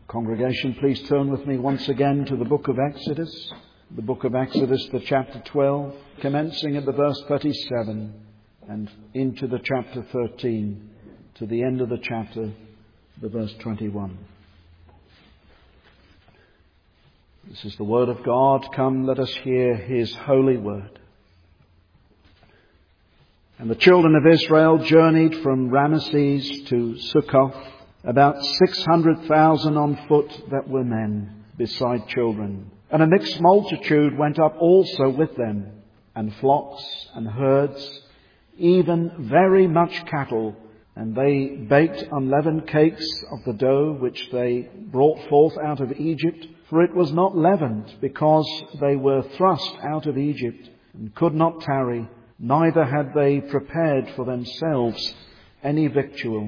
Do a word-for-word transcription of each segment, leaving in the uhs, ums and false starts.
Congregation, please turn with me once again to the book of Exodus. The book of Exodus, the chapter twelve, commencing at the verse thirty-seven and into the chapter thirteen, to the end of the chapter, the verse twenty-one. This is the word of God. Come, let us hear his holy word. And the children of Israel journeyed from Ramesses to Succoth, about six hundred thousand on foot that were men, beside children. And a mixed multitude went up also with them, and flocks and herds, even very much cattle. And they baked unleavened cakes of the dough which they brought forth out of Egypt. For it was not leavened, because they were thrust out of Egypt, and could not tarry, neither had they prepared for themselves any victual.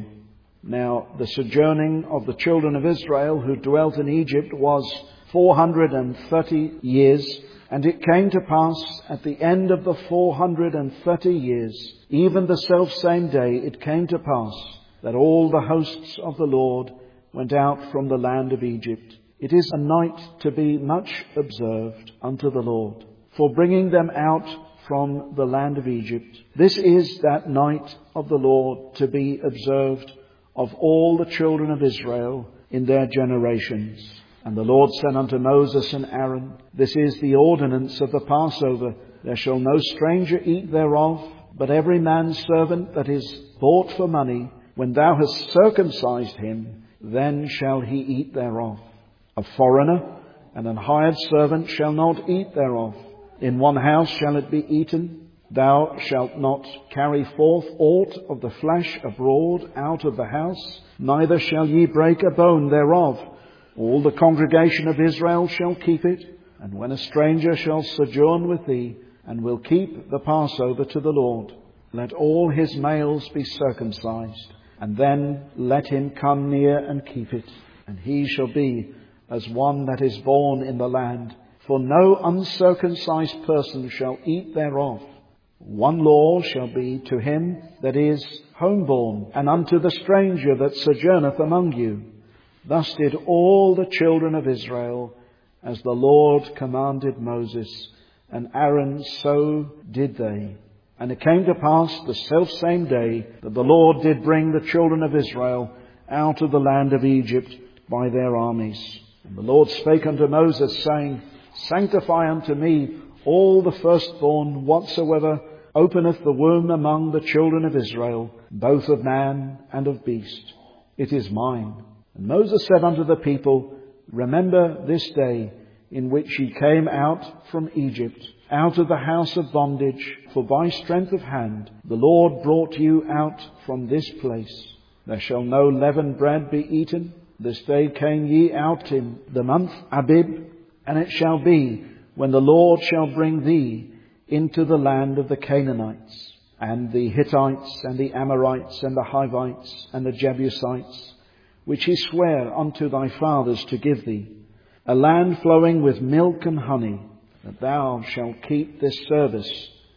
Now the sojourning of the children of Israel who dwelt in Egypt was four hundred and thirty years. And it came to pass at the end of the four hundred and thirty years, even the selfsame day, it came to pass that all the hosts of the Lord went out from the land of Egypt. It is a night to be much observed unto the Lord, for bringing them out from the land of Egypt. This is that night of the Lord to be observed of all the children of Israel in their generations. And the Lord said unto Moses and Aaron, This is the ordinance of the Passover. There shall no stranger eat thereof, but every man's servant that is bought for money, when thou hast circumcised him, then shall he eat thereof. A foreigner and an hired servant shall not eat thereof. In one house shall it be eaten. Thou shalt not carry forth aught of the flesh abroad out of the house, neither shall ye break a bone thereof. All the congregation of Israel shall keep it. And when a stranger shall sojourn with thee, and will keep the Passover to the Lord, let all his males be circumcised, and then let him come near and keep it. And he shall be as one that is born in the land, for no uncircumcised person shall eat thereof. One law shall be to him that is homeborn, and unto the stranger that sojourneth among you. Thus did all the children of Israel, as the Lord commanded Moses, and Aaron, so did they. And it came to pass the selfsame day that the Lord did bring the children of Israel out of the land of Egypt by their armies. And the Lord spake unto Moses, saying, Sanctify unto me all the firstborn whatsoever openeth the womb among the children of Israel, both of man and of beast. It is mine. And Moses said unto the people, Remember this day in which ye came out from Egypt, out of the house of bondage, for by strength of hand the Lord brought you out from this place. There shall no leavened bread be eaten. This day came ye out in the month Abib, and it shall be, when the Lord shall bring thee into the land of the Canaanites, and the Hittites, and the Amorites, and the Hivites, and the Jebusites, which he sware unto thy fathers to give thee, a land flowing with milk and honey, that thou shalt keep this service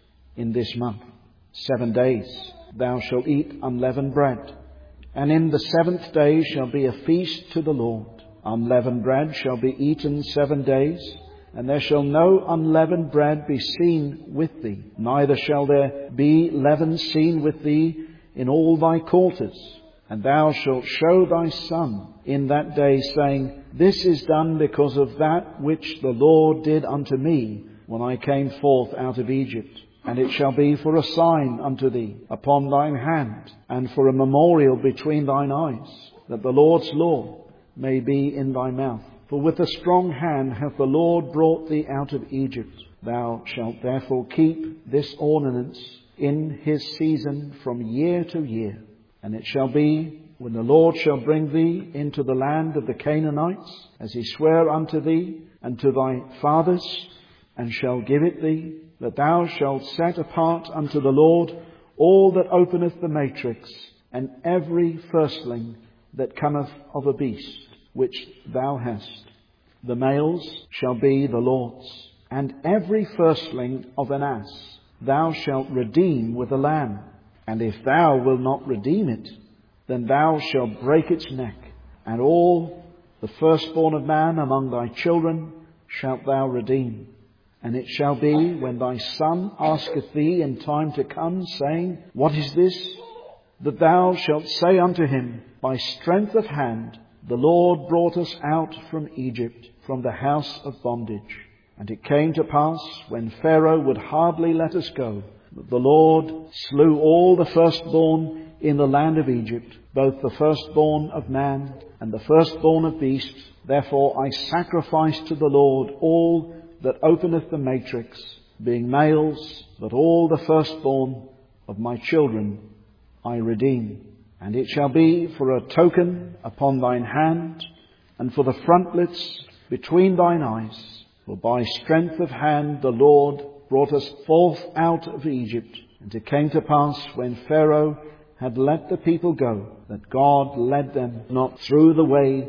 in this month. Seven days thou shalt eat unleavened bread, and in the seventh day shall be a feast to the Lord. Unleavened bread shall be eaten seven days, and there shall no unleavened bread be seen with thee, neither shall there be leaven seen with thee in all thy quarters. And thou shalt show thy son in that day, saying, This is done because of that which the Lord did unto me when I came forth out of Egypt. And it shall be for a sign unto thee upon thine hand, and for a memorial between thine eyes, that the Lord's law may be in thy mouth. For with a strong hand hath the Lord brought thee out of Egypt. Thou shalt therefore keep this ordinance in his season from year to year. And it shall be, when the Lord shall bring thee into the land of the Canaanites, as he sware unto thee and to thy fathers, and shall give it thee, that thou shalt set apart unto the Lord all that openeth the matrix, and every firstling that cometh of a beast, which thou hast. The males shall be the Lord's, and every firstling of an ass thou shalt redeem with a lamb. And if thou wilt not redeem it, then thou shalt break its neck. And all The firstborn of man among thy children shalt thou redeem. And it shall be, when thy son asketh thee in time to come, saying, What is this? That thou shalt say unto him, By strength of hand the Lord brought us out from Egypt, from the house of bondage. And it came to pass, when Pharaoh would hardly let us go, that the Lord slew all the firstborn in the land of Egypt, both the firstborn of man and the firstborn of beast. Therefore I sacrifice to the Lord all that openeth the matrix, being males, but all the firstborn of my children I redeem. And it shall be for a token upon thine hand, and for the frontlets between thine eyes. For by strength of hand the Lord brought us forth out of Egypt. And it came to pass, when Pharaoh had let the people go, that God led them not through the way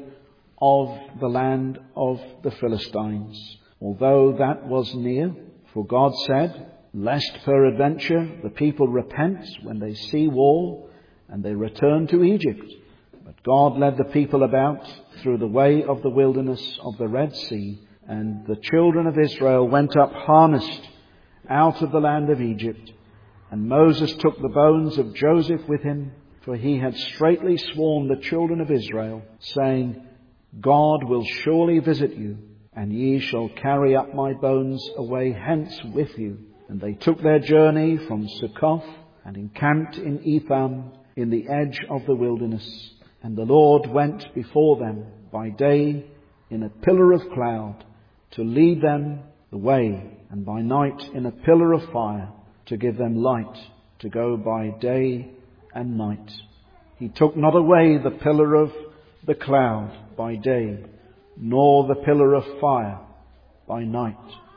of the land of the Philistines, although that was near. For God said, Lest peradventure the people repent when they see war, and they return to Egypt. But God led the people about through the way of the wilderness of the Red Sea, and the children of Israel went up harnessed out of the land of Egypt. And Moses took the bones of Joseph with him, for he had straitly sworn the children of Israel, saying, God will surely visit you, and ye shall carry up my bones away hence with you. And they took their journey from Succoth, and encamped in Etham, in the edge of the wilderness. And the Lord went before them by day in a pillar of cloud, to lead them the way, and by night in a pillar of fire, to give them light, to go by day and night. He took not away the pillar of the cloud by day, nor the pillar of fire by night,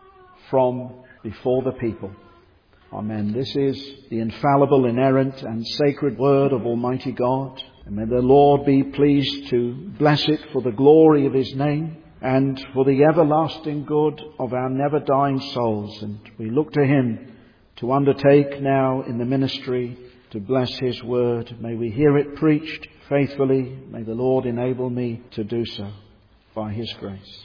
from before the people. Amen. This is the infallible, inerrant and sacred word of Almighty God. And may the Lord be pleased to bless it for the glory of his name and for the everlasting good of our never dying souls. And we look to him to undertake now in the ministry to bless his word. May we hear it preached faithfully. May the Lord enable me to do so by his grace.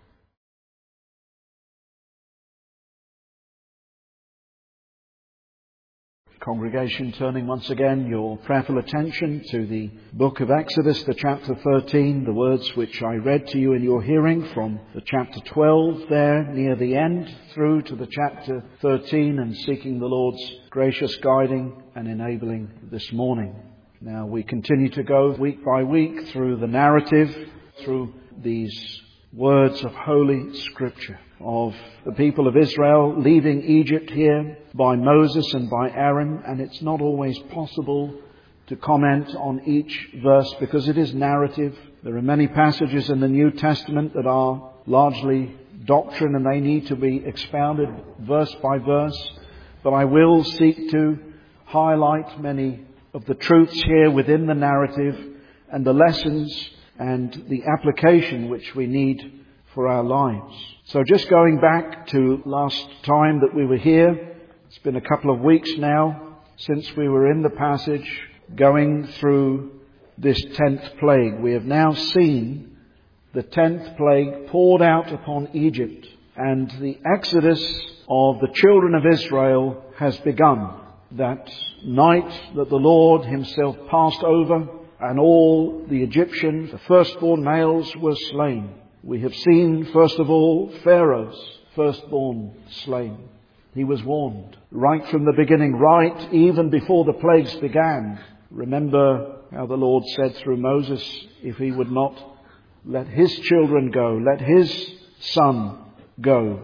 Congregation, turning once again your prayerful attention to the book of Exodus, the chapter thirteen, the words which I read to you in your hearing from the chapter twelve there near the end through to the chapter thirteen, and seeking the Lord's gracious guiding and enabling this morning. Now we continue to go week by week through the narrative, through these words of Holy Scripture of the people of Israel leaving Egypt here by Moses and by Aaron. And it's not always possible to comment on each verse because it is narrative. There are many passages in the New Testament that are largely doctrine and they need to be expounded verse by verse. But I will seek to highlight many of the truths here within the narrative and the lessons and the application which we need for our lives. So just going back to last time that we were here, it's been a couple of weeks now since we were in the passage going through this tenth plague. We have now seen the tenth plague poured out upon Egypt, and the exodus of the children of Israel has begun. That night that the Lord himself passed over, and all the Egyptians, the firstborn males, were slain. We have seen, first of all, Pharaoh's firstborn slain. He was warned right from the beginning, right even before the plagues began. Remember how the Lord said through Moses, if he would not let his children go, let his son go,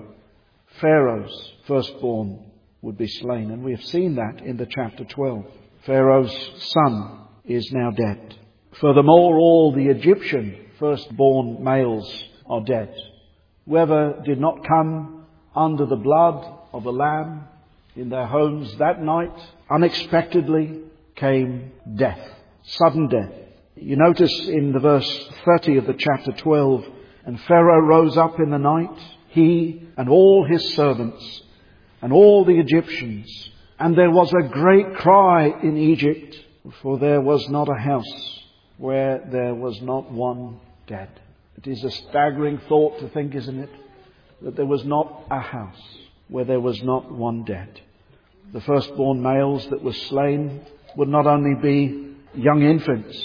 Pharaoh's firstborn would be slain. And we have seen that in the chapter twelve. Pharaoh's son is now dead. Furthermore, all the Egyptian firstborn males are dead. Whoever did not come under the blood of the Lamb in their homes that night, unexpectedly came death, sudden death. You notice in the verse thirty of the chapter twelve, and Pharaoh rose up in the night, he and all his servants and all the Egyptians, and there was a great cry in Egypt, for there was not a house where there was not one dead. It is a staggering thought to think, isn't it, that there was not a house where there was not one dead. The firstborn males that were slain would not only be young infants,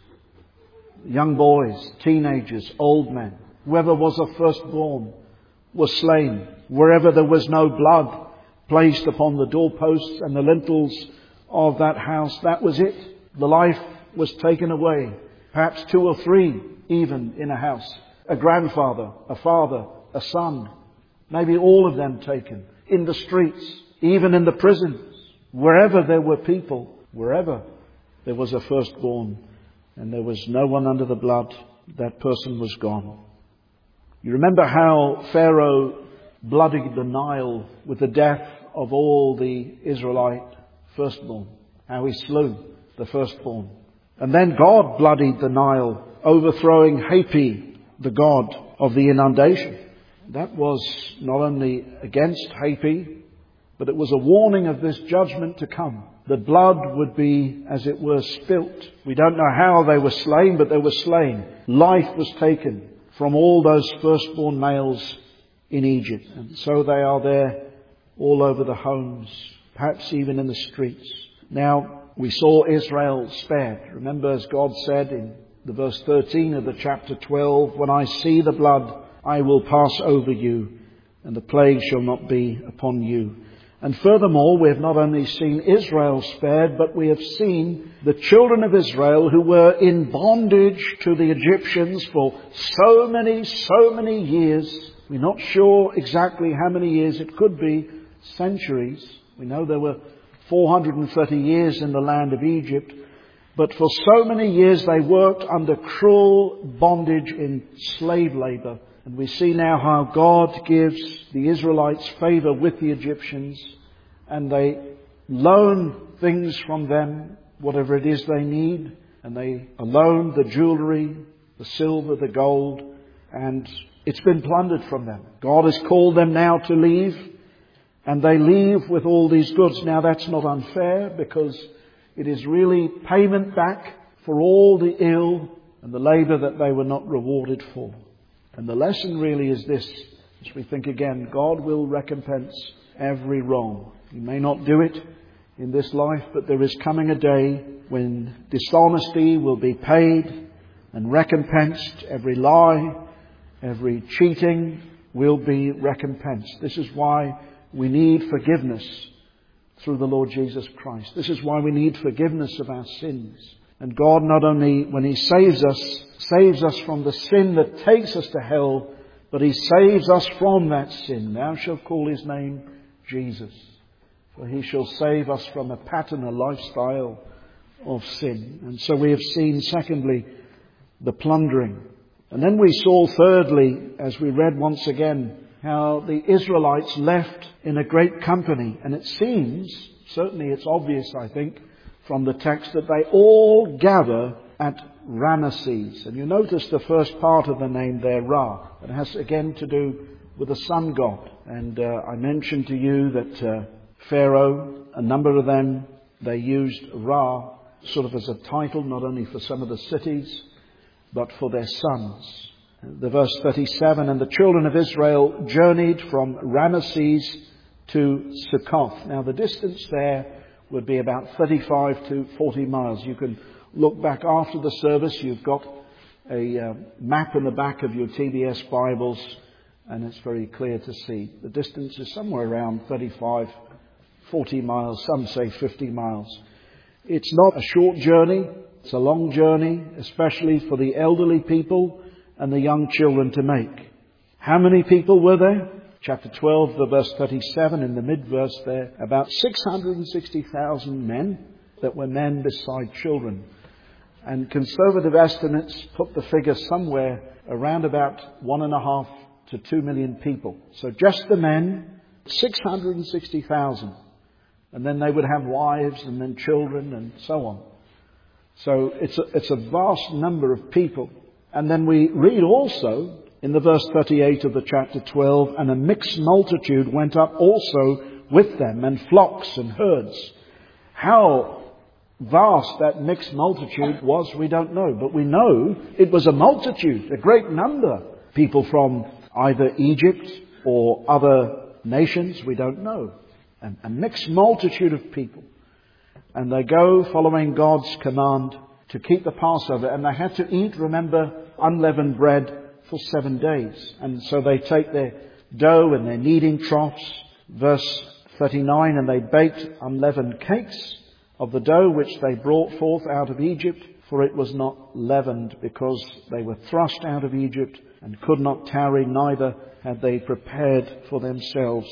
young boys, teenagers, old men. Whoever was a firstborn was slain. Wherever there was no blood placed upon the doorposts and the lintels of that house, that was it. The life was taken away. Perhaps two or three even in a house. A grandfather, a father, a son. Maybe all of them taken. In the streets, even in the prisons. Wherever there were people, wherever there was a firstborn and there was no one under the blood, that person was gone. You remember how Pharaoh bloodied the Nile with the death of all the Israelite firstborn. How he slew the firstborn. And then God bloodied the Nile, overthrowing Hapi, the god of the inundation. That was not only against Hapi, but it was a warning of this judgment to come. The blood would be, as it were, spilt. We don't know how they were slain, but they were slain. Life was taken from all those firstborn males in Egypt. And so they are there all over the homes, perhaps even in the streets. Now, we saw Israel spared. Remember, as God said in the verse thirteen of the chapter twelve, "When I see the blood, I will pass over you, and the plague shall not be upon you." And furthermore, we have not only seen Israel spared, but we have seen the children of Israel who were in bondage to the Egyptians for so many, so many years. We're not sure exactly how many years. It could be centuries. We know there were four hundred thirty years in the land of Egypt. But for so many years they worked under cruel bondage in slave labour. And we see now how God gives the Israelites favour with the Egyptians, and they loan things from them, whatever it is they need, and they loan the jewellery, the silver, the gold, and it's been plundered from them. God has called them now to leave, and they leave with all these goods. Now that's not unfair, because it is really payment back for all the ill and the labour that they were not rewarded for. And the lesson really is this, as we think again, God will recompense every wrong. He may not do it in this life, but there is coming a day when dishonesty will be paid and recompensed. Every lie, every cheating will be recompensed. This is why we need forgiveness through the Lord Jesus Christ. This is why we need forgiveness of our sins. And God not only, when He saves us, saves us from the sin that takes us to hell, but He saves us from that sin. Thou shalt call His name Jesus, for He shall save us from a pattern, a lifestyle of sin. And so we have seen, secondly, the plundering. And then we saw, thirdly, as we read once again, how the Israelites left in a great company. And it seems, certainly it's obvious, I think, from the text, that they all gather at Ramesses. And you notice the first part of the name there, Ra. It has again to do with the sun god. And uh, I mentioned to you that uh, Pharaoh, a number of them, they used Ra sort of as a title, not only for some of the cities, but for their sons. The verse thirty-seven, "And the children of Israel journeyed from Ramesses to Succoth." Now the distance there would be about thirty-five to forty miles. You can look back after the service. You've got a uh, map in the back of your T B S Bibles, and it's very clear to see. The distance is somewhere around thirty-five, forty miles. Some say fifty miles. It's not a short journey. It's a long journey, especially for the elderly people and the young children to make. How many people were there? Chapter twelve, the verse thirty-seven, in the mid-verse there, about six hundred sixty thousand men that were men beside children. And conservative estimates put the figure somewhere around about one and a half to two million people. So just the men, six hundred sixty thousand. And then they would have wives and then children and so on. So it's a, it's a vast number of people. And then we read also in the verse thirty-eight of the chapter twelve, "And a mixed multitude went up also with them, and flocks and herds." How vast that mixed multitude was, we don't know. But we know it was a multitude, a great number. People from either Egypt or other nations, we don't know. And a mixed multitude of people. And they go following God's command to keep the Passover. And they had to eat, remember, unleavened bread for seven days. And so they take their dough and their kneading troughs. Verse thirty-nine, and they baked unleavened cakes of the dough which they brought forth out of Egypt, for it was not leavened, because they were thrust out of Egypt and could not tarry, neither had they prepared for themselves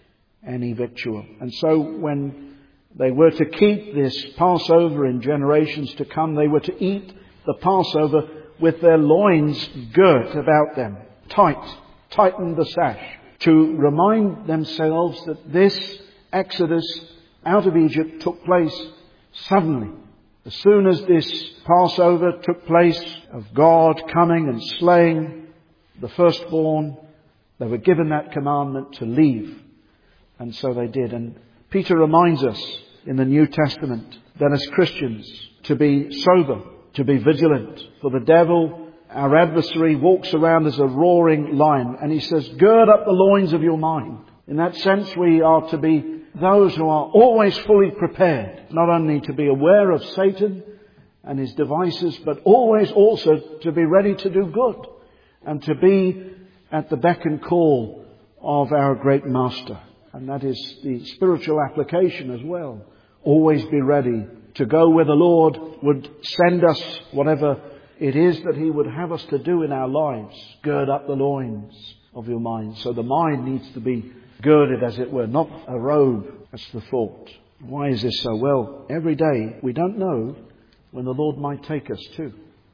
any victual. And so when they were to keep this Passover in generations to come, they were to eat the Passover with their loins girt about them, tight, tighten the sash, to remind themselves that this Exodus out of Egypt took place suddenly. As soon as this Passover took place of God coming and slaying the firstborn, they were given that commandment to leave. And so they did. And Peter reminds us in the New Testament that as Christians to be sober, to be vigilant. For the devil, our adversary, walks around as a roaring lion. And he says, gird up the loins of your mind. In that sense, we are to be those who are always fully prepared, not only to be aware of Satan and his devices, but always also to be ready to do good and to be at the beck and call of our great Master. And that is the spiritual application as well. Always be ready to go where the Lord would send us, whatever it is that He would have us to do in our lives. Gird up the loins of your mind. So the mind needs to be girded, as it were, not a robe. That's the thought. Why is this so? Well, every day we don't know when the Lord might take us to.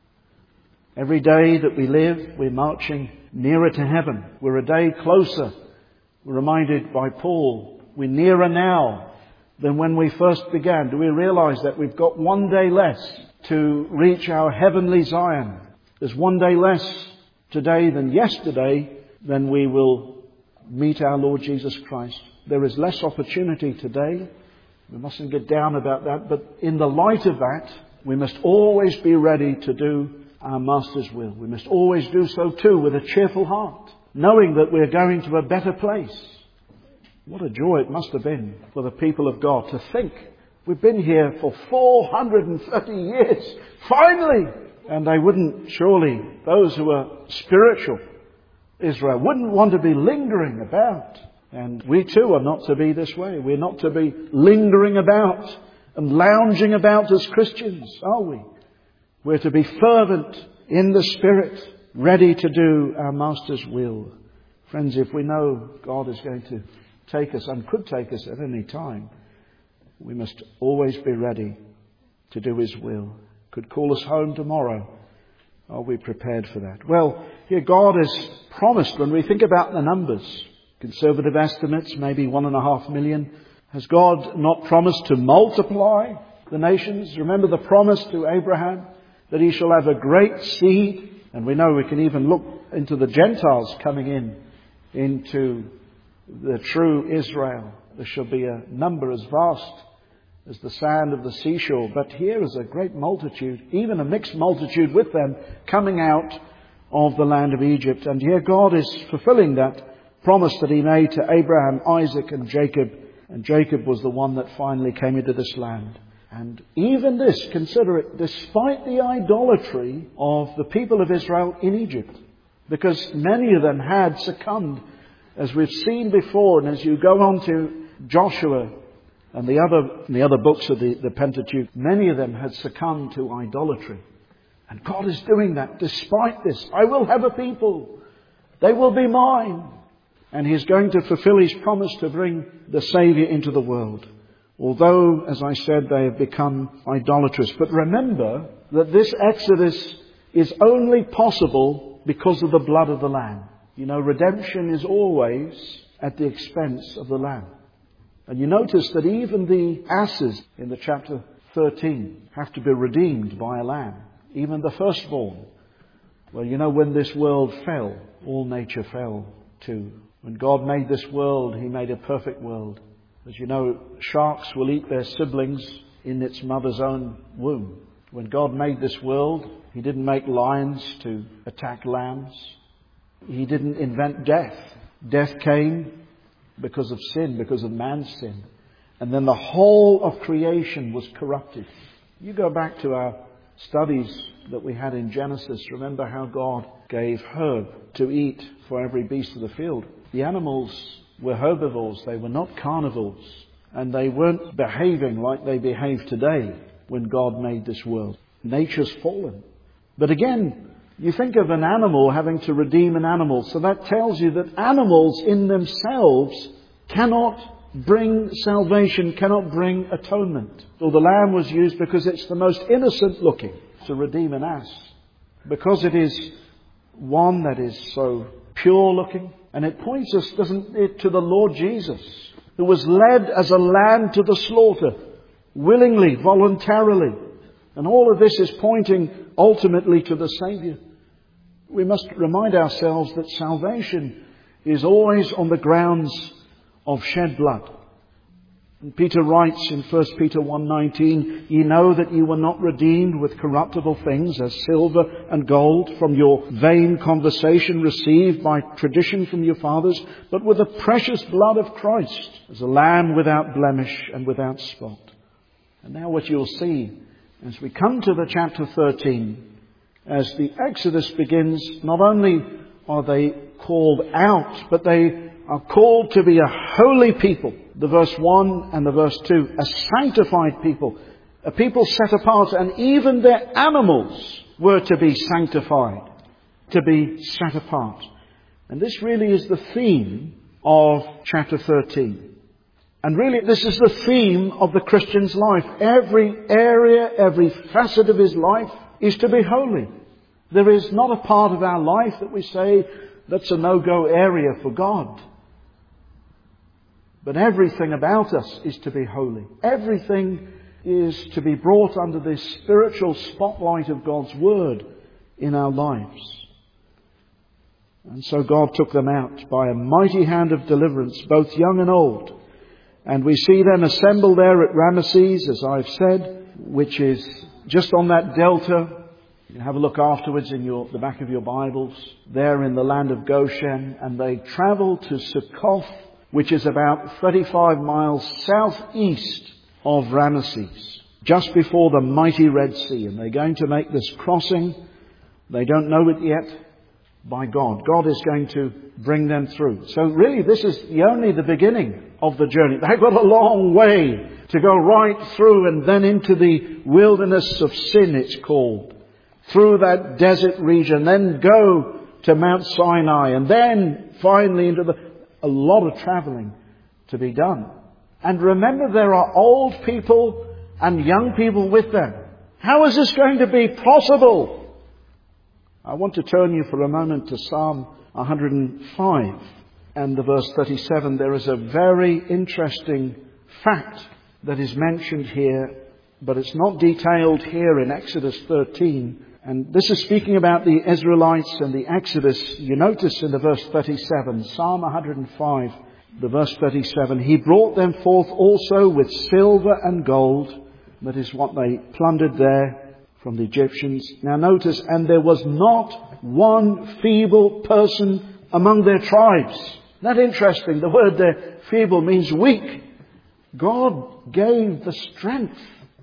Every day that we live, we're marching nearer to heaven. We're a day closer. We're reminded by Paul, we're nearer now than when we first began. Do we realize that we've got one day less to reach our heavenly Zion? There's one day less today than yesterday than we will meet our Lord Jesus Christ. There is less opportunity today. We mustn't get down about that. But in the light of that, we must always be ready to do our Master's will. We must always do so too with a cheerful heart, knowing that we're going to a better place. What a joy it must have been for the people of God to think, we've been here for four hundred thirty years, finally! And they wouldn't, surely, those who are spiritual Israel wouldn't want to be lingering about. And we too are not to be this way. We're not to be lingering about and lounging about as Christians, are we? We're to be fervent in the Spirit, ready to do our Master's will. Friends, if we know God is going to take us and could take us at any time, we must always be ready to do His will. Could call us home tomorrow. Are we prepared for that? Well, here God has promised, when we think about the numbers, conservative estimates, maybe one and a half million. Has God not promised to multiply the nations? Remember the promise to Abraham that he shall have a great seed. And we know we can even look into the Gentiles coming in, into the true Israel. There shall be a number as vast as the sand of the seashore. But here is a great multitude, even a mixed multitude with them, coming out of the land of Egypt. And here God is fulfilling that promise that He made to Abraham, Isaac and Jacob. And Jacob was the one that finally came into this land. And even this, consider it, despite the idolatry of the people of Israel in Egypt. Because many of them had succumbed, as we've seen before. And as you go on to Joshua and the other the other books of the, the Pentateuch, many of them had succumbed to idolatry. And God is doing that despite this. I will have a people. They will be mine. And He's going to fulfill His promise to bring the Saviour into the world. Although, as I said, they have become idolatrous. But remember that this Exodus is only possible because of the blood of the Lamb. You know, redemption is always at the expense of the Lamb. And you notice that even the asses in the chapter thirteen have to be redeemed by a lamb. Even the firstborn. Well, you know, when this world fell, all nature fell too. When God made this world, He made a perfect world. As you know, sharks will eat their siblings in its mother's own womb. When God made this world, He didn't make lions to attack lambs. He didn't invent death. Death came because of sin, because of man's sin. And then the whole of creation was corrupted. You go back to our studies that we had in Genesis. Remember how God gave herb to eat for every beast of the field. The animals were herbivores. They were not carnivores. And they weren't behaving like they behave today when God made this world. Nature's fallen. But again, you think of an animal having to redeem an animal. So that tells you that animals in themselves cannot bring salvation, cannot bring atonement. So the lamb was used because it's the most innocent looking to redeem an ass. Because it is one that is so pure looking. And it points us, doesn't it, to the Lord Jesus, who was led as a lamb to the slaughter, willingly, voluntarily. And all of this is pointing ultimately to the Saviour. We must remind ourselves that salvation is always on the grounds of shed blood. And Peter writes in First Peter one nineteen, "Ye know that ye were not redeemed with corruptible things as silver and gold from your vain conversation received by tradition from your fathers, but with the precious blood of Christ, as a lamb without blemish and without spot." And now what you'll see as we come to the chapter thirteen, as the Exodus begins, not only are they called out, but they are called to be a holy people. The verse one and the verse two, a sanctified people, a people set apart, and even their animals were to be sanctified, to be set apart. And this really is the theme of chapter thirteen. And really this is the theme of the Christian's life. Every area, every facet of his life is to be holy. There is not a part of our life that we say that's a no-go area for God. But everything about us is to be holy. Everything is to be brought under this spiritual spotlight of God's Word in our lives. And so God took them out by a mighty hand of deliverance, both young and old. And we see them assembled there at Ramesses, as I've said, which is just on that delta. You can have a look afterwards in your, the back of your Bibles, there in the land of Goshen. And they travel to Succoth, which is about thirty-five miles southeast of Ramesses, just before the mighty Red Sea. And they're going to make this crossing. They don't know it yet. By God. God is going to bring them through. So really this is the only the beginning of the journey. They've got a long way to go right through and then into the wilderness of sin, it's called. Through that desert region, then go to Mount Sinai, and then finally into the... A lot of travelling to be done. And remember, there are old people and young people with them. How is this going to be possible? I want to turn you for a moment to Psalm one hundred five and the verse thirty-seven. There is a very interesting fact that is mentioned here, but it's not detailed here in Exodus thirteen. And this is speaking about the Israelites and the Exodus. You notice in the verse thirty-seven, Psalm one hundred five, the verse thirty-seven, "He brought them forth also with silver and gold." That is what they plundered there from the Egyptians. Now notice, "and there was not one feeble person among their tribes." Isn't that interesting? The word there, feeble, means weak. God gave the strength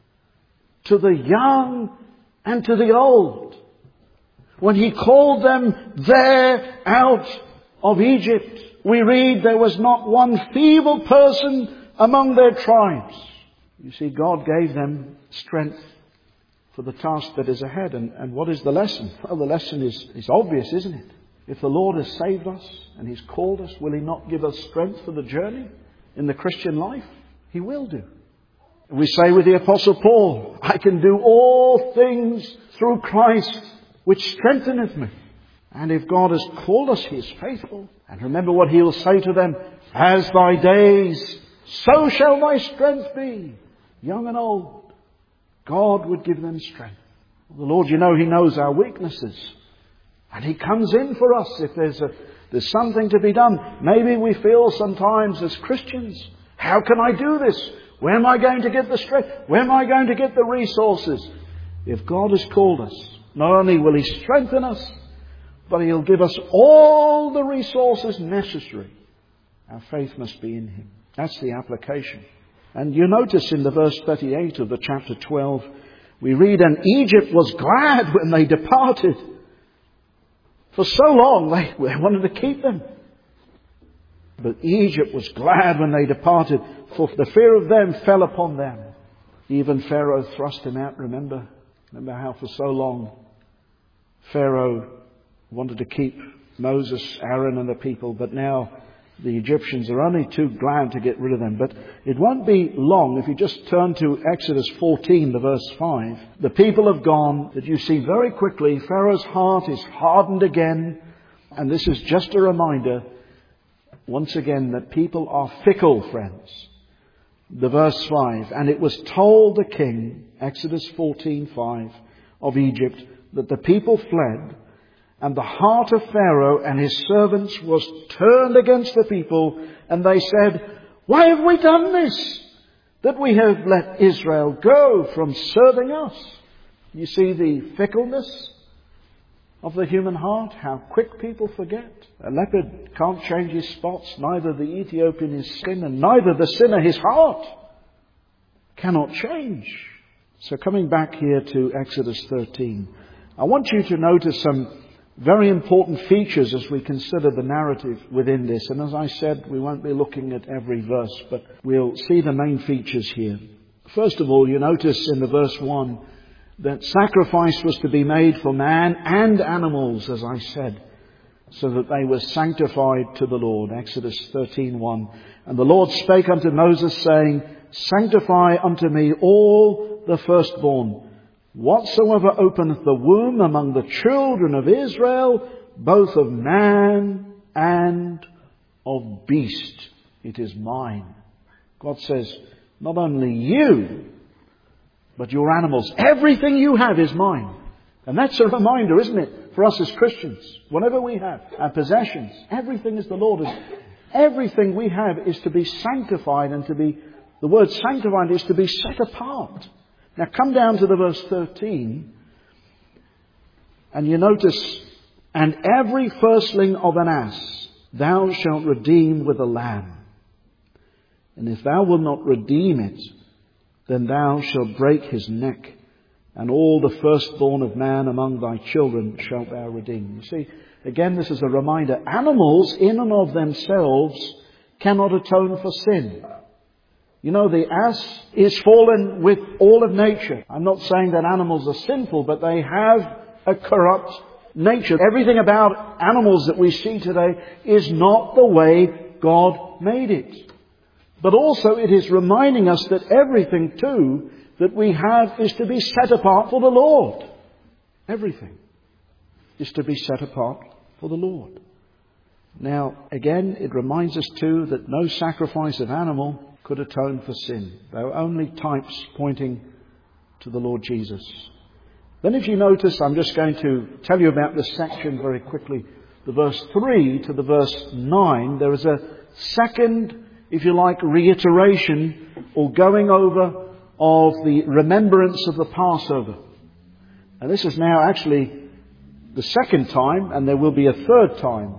to the young and to the old. When He called them there out of Egypt, we read there was not one feeble person among their tribes. You see, God gave them strength for the task that is ahead. And, and what is the lesson? Well, the lesson is, is obvious, isn't it? If the Lord has saved us and He's called us, will He not give us strength for the journey in the Christian life? He will do. We say with the Apostle Paul, "I can do all things through Christ, which strengtheneth me." And if God has called us, He is faithful. And remember what He will say to them, "As thy days, so shall thy strength be." Young and old, God would give them strength. The Lord, you know, He knows our weaknesses. And He comes in for us if there's a, there's something to be done. Maybe we feel sometimes as Christians, how can I do this? Where am I going to get the strength? Where am I going to get the resources? If God has called us, not only will He strengthen us, but He'll give us all the resources necessary. Our faith must be in Him. That's the application. And you notice in the verse thirty-eight of the chapter twelve, we read, and Egypt was glad when they departed. For so long they, they wanted to keep them. But Egypt was glad when they departed, for the fear of them fell upon them. Even Pharaoh thrust him out, remember? Remember how for so long Pharaoh wanted to keep Moses, Aaron and the people, but now the Egyptians are only too glad to get rid of them. But it won't be long if you just turn to Exodus fourteen, the verse five. The people have gone, that you see very quickly, Pharaoh's heart is hardened again. And this is just a reminder, once again, that people are fickle, friends. The verse five, and it was told the king, Exodus fourteen five, of Egypt, that the people fled, and the heart of Pharaoh and his servants was turned against the people, and they said, why have we done this, that we have let Israel go from serving us? You see the fickleness of the human heart, how quick people forget. A leopard can't change his spots, neither the Ethiopian his skin, and neither the sinner his heart cannot change. So coming back here to Exodus thirteen, I want you to notice some very important features as we consider the narrative within this. And as I said, we won't be looking at every verse, but we'll see the main features here. First of all, you notice in the verse one that sacrifice was to be made for man and animals, as I said, so that they were sanctified to the Lord. Exodus thirteen one. And the Lord spake unto Moses, saying, sanctify unto me all the firstborn, whatsoever openeth the womb among the children of Israel, both of man and of beast, it is mine. God says, not only you, but your animals, everything you have is mine. And that's a reminder, isn't it, for us as Christians? Whatever we have, our possessions, everything is the Lord's. Everything we have is to be sanctified, and to be, the word sanctified is to be set apart. Now come down to the verse thirteen, and you notice, and every firstling of an ass thou shalt redeem with a lamb. And if thou wilt not redeem it, then thou shalt break his neck, and all the firstborn of man among thy children shalt thou redeem. You see, again, this is a reminder. Animals in and of themselves cannot atone for sin. You know, the ass is fallen with all of nature. I'm not saying that animals are sinful, but they have a corrupt nature. Everything about animals that we see today is not the way God made it. But also it is reminding us that everything too that we have is to be set apart for the Lord. Everything is to be set apart for the Lord. Now, again, it reminds us too that no sacrifice of animal could atone for sin. They were only types pointing to the Lord Jesus. Then if you notice, I'm just going to tell you about this section very quickly. The verse three to the verse nine, there is a second, if you like, reiteration or going over of the remembrance of the Passover. And this is now actually the second time, and there will be a third time.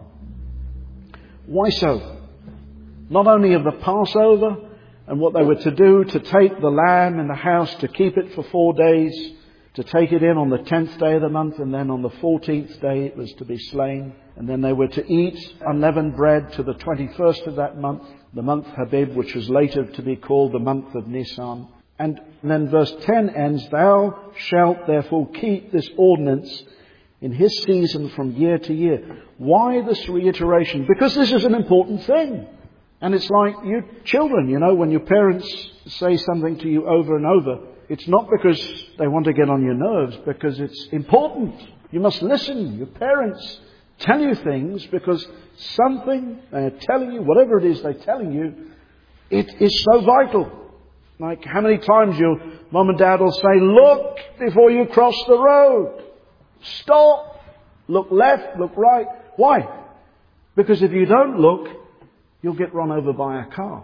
Why so? Not only of the Passover and what they were to do, to take the lamb in the house, to keep it for four days, to take it in on the tenth day of the month, and then on the fourteenth day it was to be slain. And then they were to eat unleavened bread to the twenty-first of that month, the month Habib, which was later to be called the month of Nisan. And then verse ten ends, thou shalt therefore keep this ordinance in his season from year to year. Why this reiteration? Because this is an important thing. And it's like you children, you know, when your parents say something to you over and over, it's not because they want to get on your nerves, because it's important. You must listen. Your parents tell you things because something they're telling you, whatever it is they're telling you, it is so vital. Like how many times your mum and dad will say, look before you cross the road. Stop. Look left, look right. Why? Because if you don't look, you'll get run over by a car.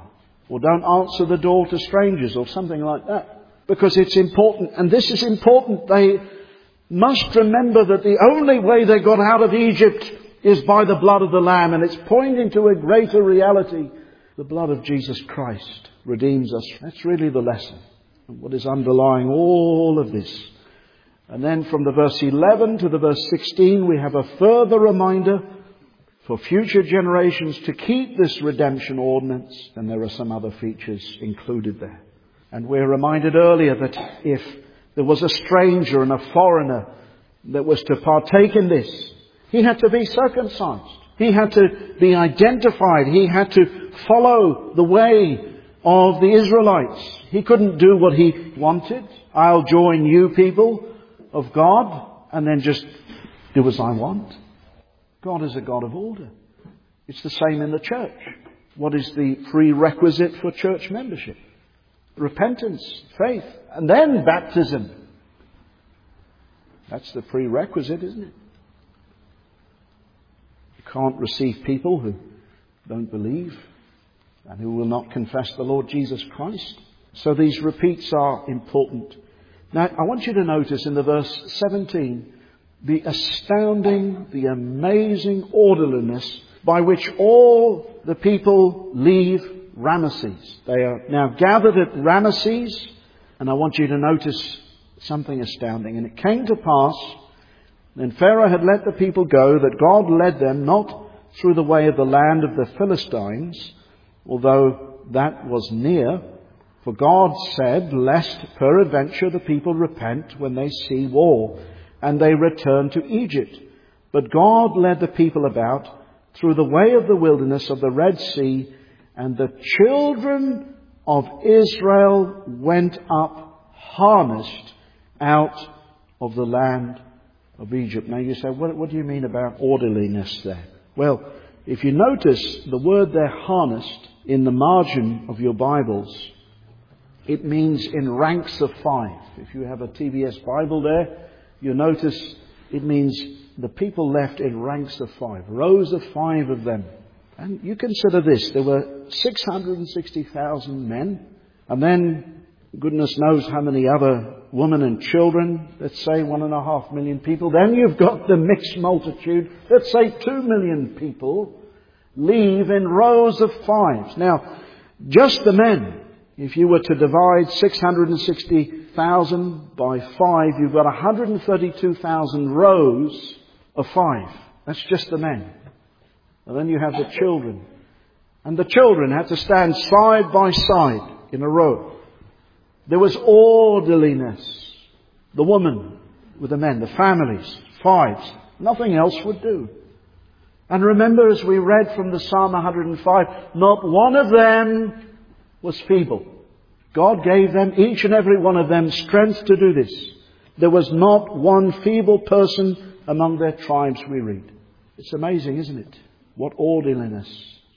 Or don't answer the door to strangers or something like that. Because it's important. And this is important. They must remember that the only way they got out of Egypt is by the blood of the Lamb. And it's pointing to a greater reality. The blood of Jesus Christ redeems us. That's really the lesson. And what is underlying all of this. And then from the verse eleven to the verse sixteen, we have a further reminder for future generations to keep this redemption ordinance. And there are some other features included there. And we're reminded earlier that if there was a stranger and a foreigner that was to partake in this, he had to be circumcised. He had to be identified. He had to follow the way of the Israelites. He couldn't do what he wanted. I'll join you people of God and then just do as I want. God is a God of order. It's the same in the church. What is the prerequisite for church membership? Repentance, faith, and then baptism. That's the prerequisite, isn't it? You can't receive people who don't believe and who will not confess the Lord Jesus Christ. So these repeats are important. Now, I want you to notice in the verse seventeen, the astounding, the amazing orderliness by which all the people leave Ramesses. They are now gathered at Ramesses, and I want you to notice something astounding. And it came to pass, when Pharaoh had let the people go, that God led them not through the way of the land of the Philistines, although that was near, for God said, lest peradventure the people repent when they see war, and they return to Egypt. But God led the people about through the way of the wilderness of the Red Sea, and the children of Israel went up harnessed out of the land of Egypt. Now you say, what, what do you mean about orderliness there? Well, if you notice the word there, harnessed, in the margin of your Bibles, it means in ranks of five. If you have a T V S Bible there, you notice it means the people left in ranks of five, rows of five of them. And you consider this, there were six hundred sixty thousand men, and then goodness knows how many other women and children, let's say one and a half million people. Then you've got the mixed multitude, let's say two million people, leave in rows of fives. Now, just the men, if you were to divide six hundred sixty thousand by five, you've got one hundred thirty-two thousand rows of five. That's just the men. And then you have the children. And the children had to stand side by side in a row. There was orderliness. The woman with the men, the families, fives. Nothing else would do. And remember, as we read from the Psalm one hundred five, not one of them was feeble. God gave them, each and every one of them, strength to do this. There was not one feeble person among their tribes, we read. It's amazing, isn't it? What orderliness.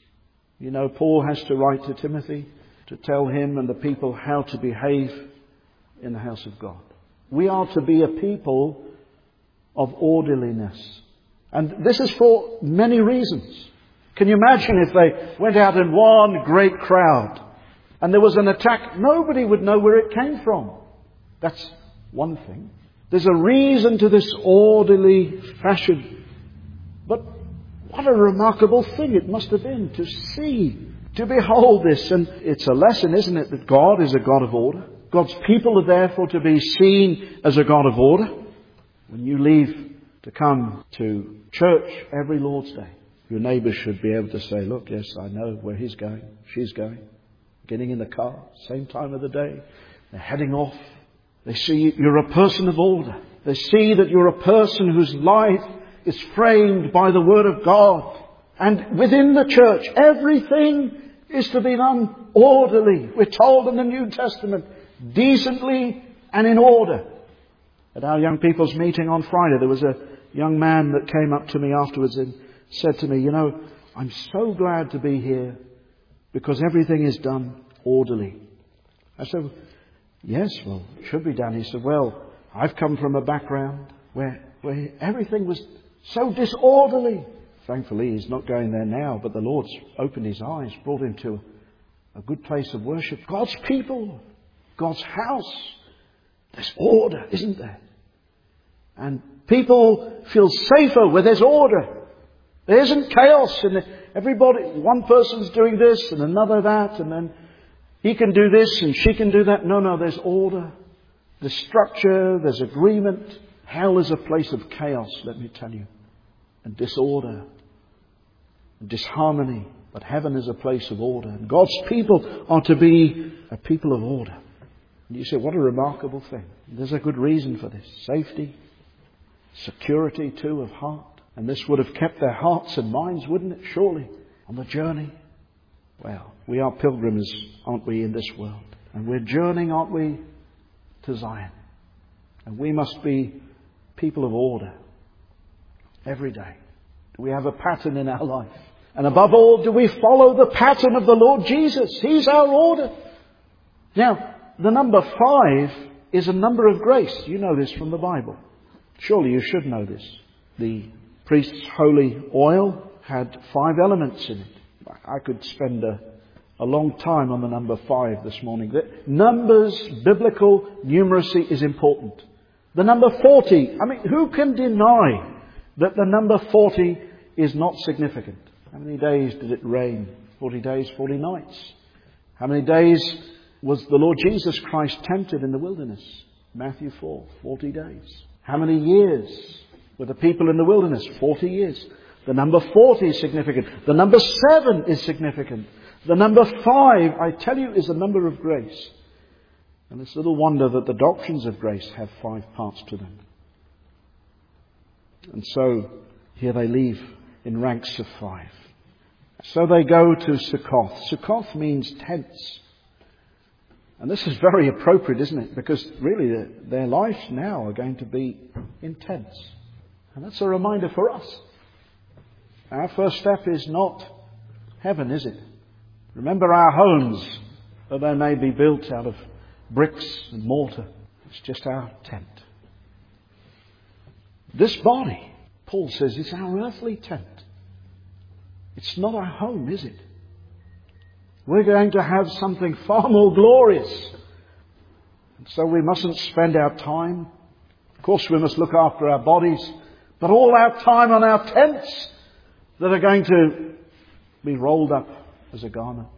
You know, Paul has to write to Timothy to tell him and the people how to behave in the house of God. We are to be a people of orderliness. And this is for many reasons. Can you imagine if they went out in one great crowd and there was an attack? Nobody would know where it came from. That's one thing. There's a reason to this orderly fashion. But what a remarkable thing it must have been to see, to behold this. And it's a lesson, isn't it, that God is a God of order. God's people are therefore to be seen as a God of order. When you leave to come to church every Lord's Day, your neighbours should be able to say, look, yes, I know where he's going, she's going. Getting in the car, same time of the day. They're heading off. They see you're a person of order. They see that you're a person whose life is framed by the Word of God. And within the church, everything is to be done orderly. We're told in the New Testament, decently and in order. At our young people's meeting on Friday, there was a young man that came up to me afterwards and said to me, you know, I'm so glad to be here because everything is done orderly. I said, yes, well, it should be done. He said, well, I've come from a background where, where everything was so disorderly. Thankfully, he's not going there now, but the Lord's opened his eyes, brought him to a good place of worship, God's people, God's house. There's order, isn't there? And people feel safer where there's order. There isn't chaos and everybody, one person's doing this and another that, and then he can do this and she can do that. No, no, there's order. There's structure, there's agreement. Hell is a place of chaos, let me tell you. And disorder. And disharmony. But heaven is a place of order. And God's people are to be a people of order. And you say, what a remarkable thing. There's a good reason for this. Safety. Security too of heart. And this would have kept their hearts and minds, wouldn't it? Surely. On the journey. Well, we are pilgrims, aren't we, in this world? And we're journeying, aren't we, to Zion. And we must be people of order. Every day. We have a pattern in our life. And above all, do we follow the pattern of the Lord Jesus? He's our order. Now, the number five is a number of grace. You know this from the Bible. Surely you should know this. The priest's holy oil had five elements in it. I could spend a, a long time on the number five this morning. The numbers, biblical numeracy is important. The number forty. I mean, who can deny that the number forty is not significant? How many days did it rain? Forty days, forty nights. How many days was the Lord Jesus Christ tempted in the wilderness? Matthew four, forty days. How many years were the people in the wilderness? Forty years. The number forty is significant. The number seven is significant. The number five, I tell you, is a number of grace. And it's little wonder that the doctrines of grace have five parts to them. And so, here they leave in ranks of five. So they go to Sukkoth. Sukkoth means tents. And this is very appropriate, isn't it? Because really their, their lives now are going to be in tents. And that's a reminder for us. Our first step is not heaven, is it? Remember our homes, though they may be built out of bricks and mortar. It's just our tent. This body, Paul says, is our earthly tent. It's not our home, is it? We're going to have something far more glorious. And so we mustn't spend our time. Of course, we must look after our bodies. But all our time on our tents that are going to be rolled up as a garment.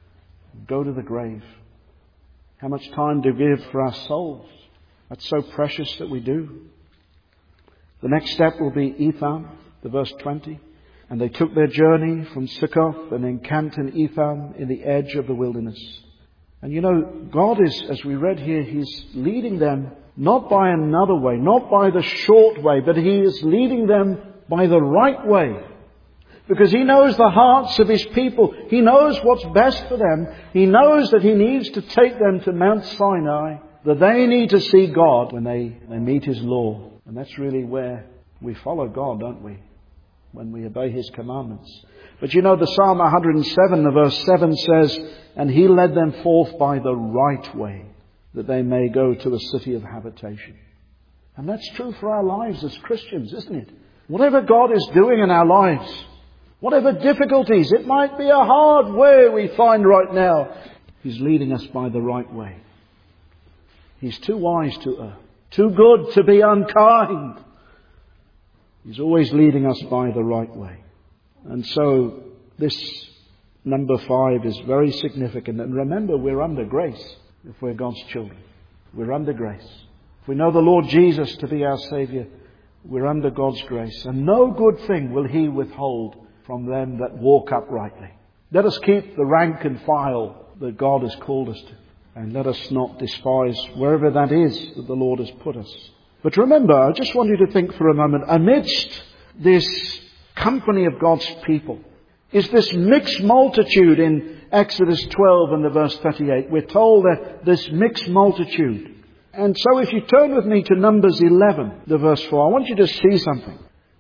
Go to the grave. How much time do we give for our souls? That's so precious that we do. The next step will be Etham, the verse twenty. And they took their journey from Sukkoth and encamped in Etham in the edge of the wilderness. And you know, God is, as we read here, He's leading them not by another way, not by the short way, but He is leading them by the right way. Because He knows the hearts of His people. He knows what's best for them. He knows that He needs to take them to Mount Sinai, that they need to see God when they, they meet His law. And that's really where we follow God, don't we? When we obey His commandments. But you know, the Psalm one hundred seven, the verse seven says, and He led them forth by the right way, that they may go to a city of habitation. And that's true for our lives as Christians, isn't it? Whatever God is doing in our lives, whatever difficulties, it might be a hard way we find right now, He's leading us by the right way. He's too wise to err, too good to be unkind. He's always leading us by the right way. And so this number five is very significant. And remember, we're under grace if we're God's children. We're under grace. If we know the Lord Jesus to be our Saviour, we're under God's grace. And no good thing will He withhold from them that walk uprightly. Let us keep the rank and file that God has called us to. And let us not despise wherever that is that the Lord has put us. But remember, I just want you to think for a moment, amidst this company of God's people is this mixed multitude in Exodus twelve and the verse thirty-eight. We're told that this mixed multitude. And so if you turn with me to Numbers eleven, the verse four, I want you to see something.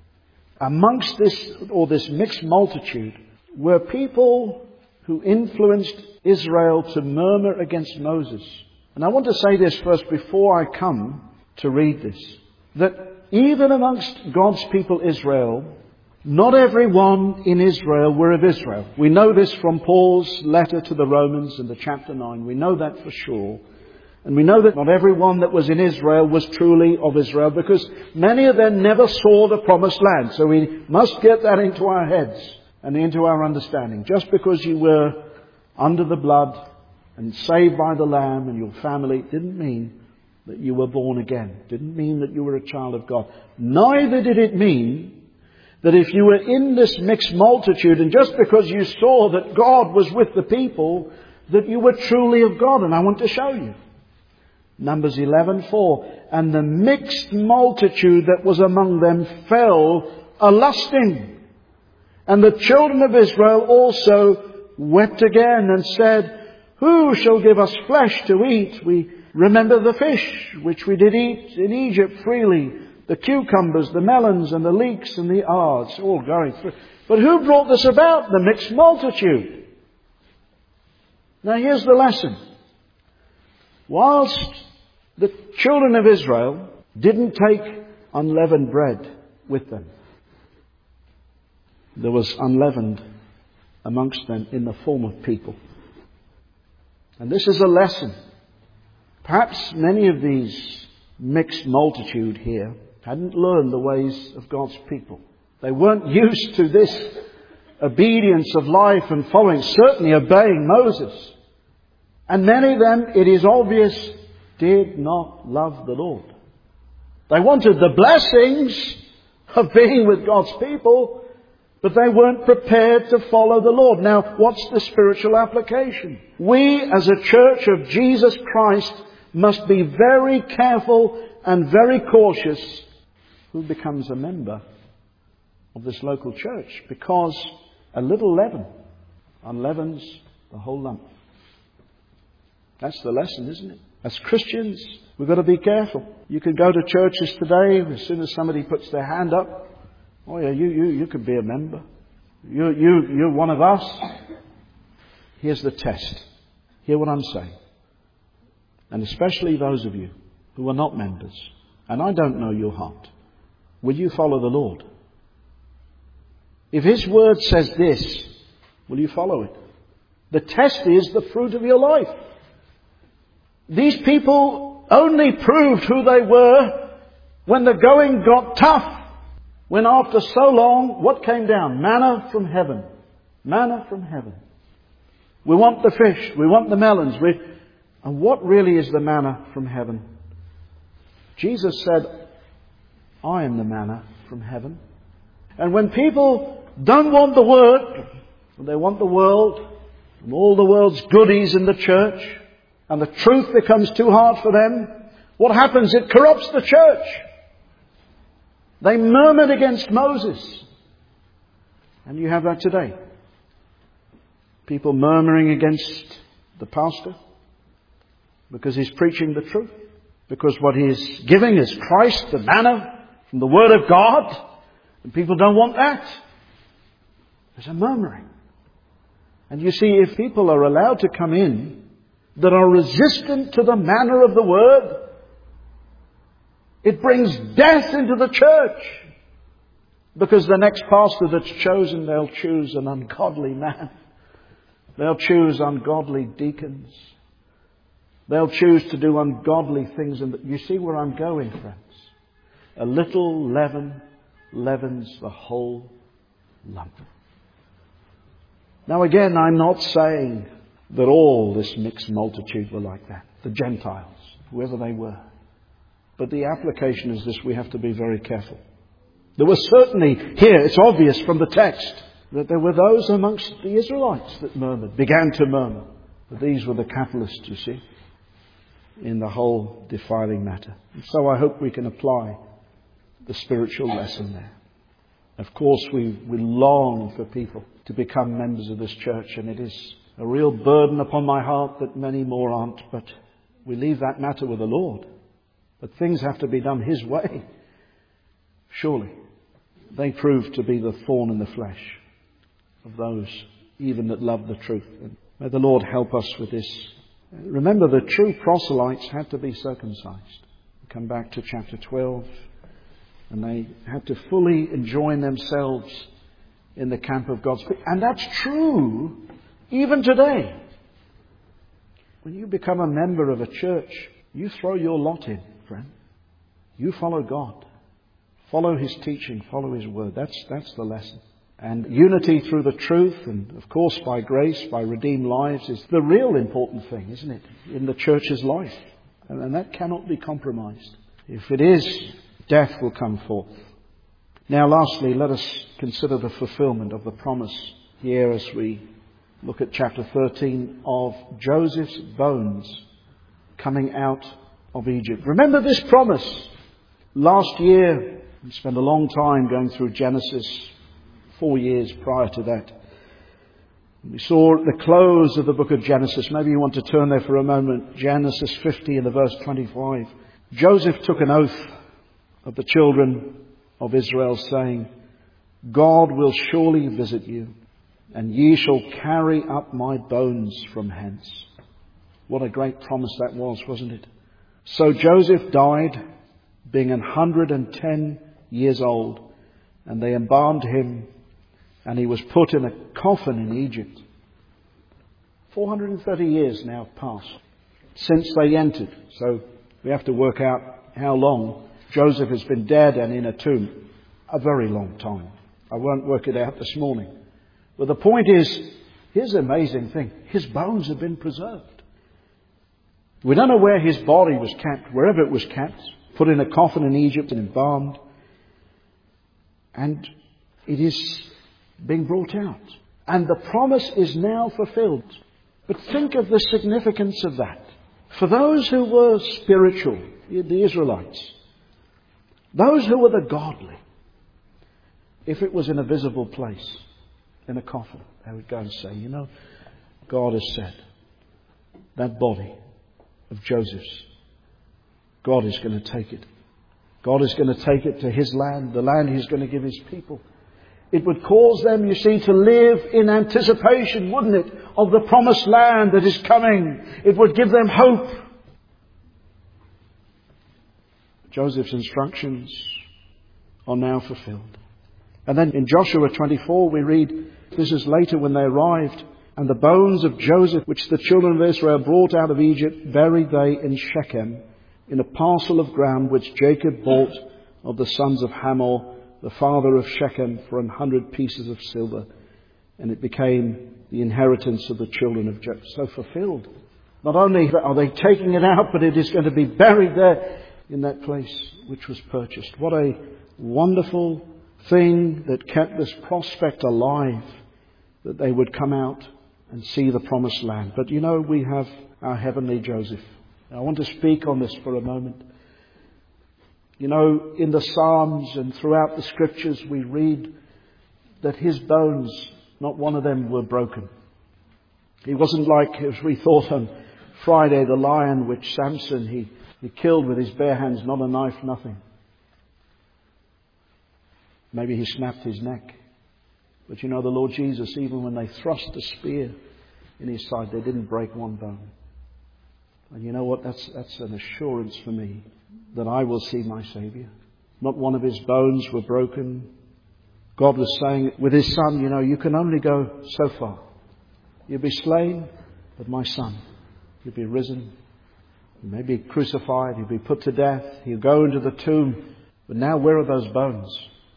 Amongst this, or this mixed multitude, were people who influenced Israel to murmur against Moses. And I want to say this first before I come to read this, that even amongst God's people Israel, Not everyone in Israel were of Israel. We know this from Paul's letter to the Romans in the chapter nine. We know that for sure. And we know that not everyone that was in Israel was truly of Israel, because many of them never saw the promised land. So we must get that into our heads and into our understanding. Just because you were under the blood and saved by the Lamb and your family didn't mean that you were born again. Didn't mean that you were a child of God. Neither did it mean that if you were in this mixed multitude and just because you saw that God was with the people, that you were truly of God. And I want to show you. Numbers eleven four. And the mixed multitude that was among them fell a-lusting. And the children of Israel also wept again and said, who shall give us flesh to eat? We remember the fish which we did eat in Egypt freely, the cucumbers, the melons and the leeks and the ah, it's all going through. But who brought this about? The mixed multitude. Now here's the lesson. Whilst the children of Israel didn't take unleavened bread with them, there was unleavened amongst them in the form of people. And this is a lesson. Perhaps many of these mixed multitude here hadn't learned the ways of God's people. They weren't used to this obedience of life and following, certainly obeying Moses. And many of them, it is obvious, did not love the Lord. They wanted the blessings of being with God's people, but they weren't prepared to follow the Lord. Now, what's the spiritual application? We, as a church of Jesus Christ, must be very careful and very cautious who becomes a member of this local church, because a little leaven unleavens the whole lump. That's the lesson, isn't it? As Christians, we've got to be careful. You can go to churches today, as soon as somebody puts their hand up, oh yeah, you, you, you could be a member. You, you, you're one of us. Here's the test. Hear what I'm saying. And especially those of you who are not members, and I don't know your heart, will you follow the Lord? If His Word says this, will you follow it? The test is the fruit of your life. These people only proved who they were when the going got tough. When after so long, what came down? Manna from heaven. Manna from heaven. We want the fish. We want the melons. We... And what really is the manna from heaven? Jesus said, I am the manna from heaven. And when people don't want the Word, they want the world and all the world's goodies in the church, and the truth becomes too hard for them, what happens? It corrupts the church. They murmured against Moses. And you have that today. People murmuring against the pastor because he's preaching the truth. Because what he's giving is Christ, the manna from the Word of God. And people don't want that. There's a murmuring. And you see, if people are allowed to come in that are resistant to the manner of the Word, it brings death into the church. Because the next pastor that's chosen, they'll choose an ungodly man. They'll choose ungodly deacons. They'll choose to do ungodly things. And you see where I'm going, friends? A little leaven leavens the whole lump. Now again, I'm not saying that all this mixed multitude were like that. The Gentiles, whoever they were. But the application is this: we have to be very careful. There was certainly, here it's obvious from the text, that there were those amongst the Israelites that murmured, began to murmur. But these were the catalysts, you see, in the whole defiling matter. And so I hope we can apply the spiritual lesson there. Of course, we, we long for people to become members of this church, and it is a real burden upon my heart that many more aren't, but we leave that matter with the Lord. But things have to be done His way. Surely, they prove to be the thorn in the flesh of those even that love the truth. And may the Lord help us with this. Remember, the true proselytes had to be circumcised. Come back to chapter twelve And they had to fully enjoin themselves in the camp of God's people. And that's true even today. When you become a member of a church, you throw your lot in, friend. You follow God. Follow His teaching. Follow His word. That's, that's the lesson. And unity through the truth and, of course, by grace, by redeemed lives is the real important thing, isn't it, in the church's life. And, and that cannot be compromised. If it is, death will come forth. Now, lastly, let us consider the fulfillment of the promise here as we look at chapter thirteen of Joseph's bones coming out of Egypt. Remember this promise. Last year, we spent a long time going through Genesis, four years prior to that. We saw at the close of the book of Genesis, maybe you want to turn there for a moment, Genesis fifty and the verse twenty-five. Joseph took an oath of the children of Israel, saying, God will surely visit you, and ye shall carry up my bones from hence. What a great promise that was, wasn't it? So Joseph died, being one hundred ten years old, and they embalmed him, and he was put in a coffin in Egypt. four hundred thirty years now passed since they entered. So we have to work out how long Joseph has been dead and in a tomb. A very long time. I won't work it out this morning. But the point is, here's the amazing thing. His bones have been preserved. We don't know where his body was kept. Wherever it was kept, put in a coffin in Egypt and embalmed. And it is being brought out. And the promise is now fulfilled. But think of the significance of that. For those who were spiritual, the Israelites, those who were the godly, if it was in a visible place, in a coffin, they would go and say, you know, God has said, that body of Joseph's, God is going to take it. God is going to take it to His land, the land He's going to give His people. It would cause them, you see, to live in anticipation, wouldn't it, of the promised land that is coming. It would give them hope. Joseph's instructions are now fulfilled. And then in Joshua twenty-four we read, this is later when they arrived, and the bones of Joseph, which the children of Israel brought out of Egypt, buried they in Shechem, in a parcel of ground which Jacob bought of the sons of Hamor, the father of Shechem, for an hundred pieces of silver. And it became the inheritance of the children of Jacob. So fulfilled. Not only are they taking it out, but it is going to be buried there in that place which was purchased. What a wonderful thing that kept this prospect alive, that they would come out and see the promised land. But you know, we have our heavenly Joseph. I want to speak on this for a moment. You know, in the Psalms and throughout the Scriptures we read that his bones, not one of them were broken. He wasn't like, as we thought on Friday, the lion which Samson, he, he killed with his bare hands, not a knife, nothing. Maybe he snapped his neck. But you know, the Lord Jesus, even when they thrust a spear in his side, they didn't break one bone. And you know what? That's, that's an assurance for me that I will see my Saviour. Not one of his bones were broken. God was saying with his Son, you know, you can only go so far. You'll be slain, but my Son, you'll be risen. You may be crucified. You'll be put to death. You'll go into the tomb. But now where are those bones?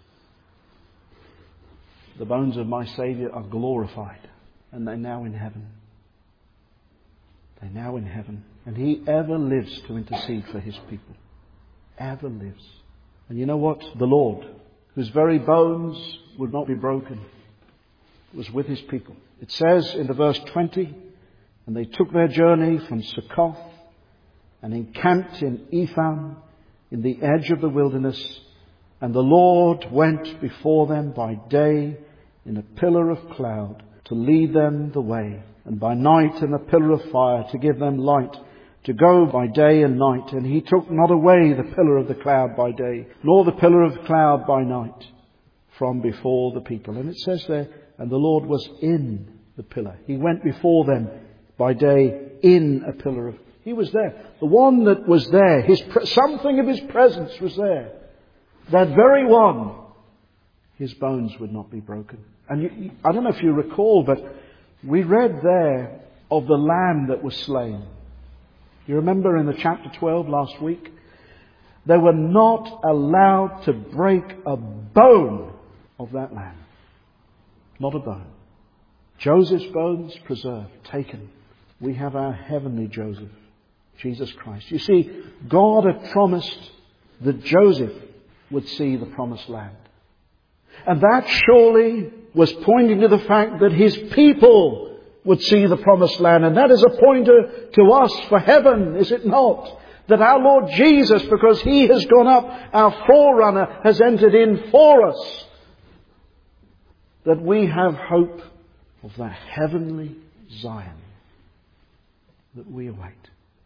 The bones of my Saviour are glorified, and they're now in heaven. They're now in heaven. And he ever lives to intercede for his people. Ever lives. And you know what? The Lord, whose very bones would not be broken, was with his people. It says in the verse twenty, and they took their journey from Succoth and encamped in Etham, in the edge of the wilderness. And the Lord went before them by day in a pillar of cloud to lead them the way, and by night in a pillar of fire to give them light, to go by day and night. And he took not away the pillar of the cloud by day, nor the pillar of the cloud by night from before the people. And it says there, and the Lord was in the pillar. He went before them by day in a pillar of... He was there. The one that was there, his something of his presence was there. that very one, his bones would not be broken. And you, you, I don't know if you recall, but we read there of the lamb that was slain. You remember in the chapter twelve last week? They were not allowed to break a bone of that lamb. Not a bone. Joseph's bones preserved, taken. We have our heavenly Joseph, Jesus Christ. You see, God had promised that Joseph would see the promised land. And that surely was pointing to the fact that his people would see the promised land. And that is a pointer to us for heaven, is it not? That our Lord Jesus, because He has gone up, our forerunner, has entered in for us. That we have hope of the heavenly Zion that we await.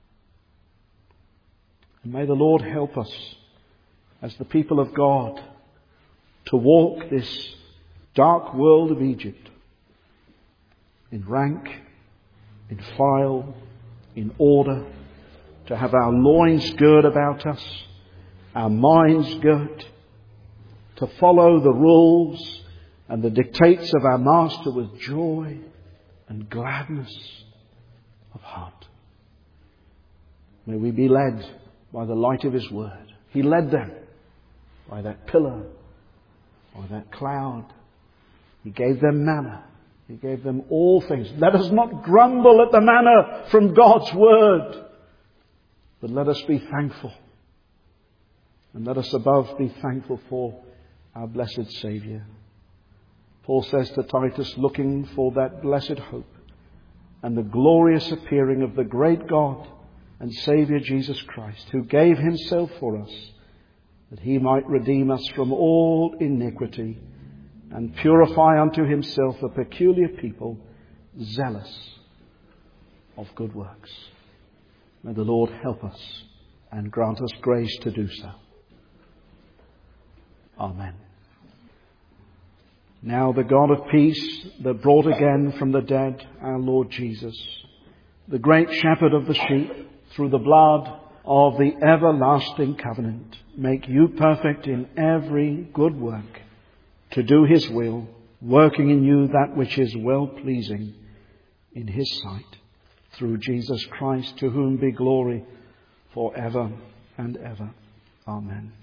And may the Lord help us as the people of God to walk this dark world of Egypt in rank, in file, in order, to have our loins girt about us, our minds girt, to follow the rules and the dictates of our Master with joy and gladness of heart. May we be led by the light of His Word. He led them by that pillar, by that cloud. He gave them manna. He gave them all things. Let us not grumble at the manna from God's Word, but let us be thankful. And let us above be thankful for our blessed Saviour. Paul says to Titus, looking for that blessed hope and the glorious appearing of the great God and Saviour Jesus Christ, who gave Himself for us, that He might redeem us from all iniquity and purify unto Himself a peculiar people, zealous of good works. May the Lord help us and grant us grace to do so. Amen. Now the God of peace that brought again from the dead our Lord Jesus, the great shepherd of the sheep, through the blood of the everlasting covenant, make you perfect in every good work, to do His will, working in you that which is well-pleasing in His sight, through Jesus Christ, to whom be glory for ever and ever. Amen.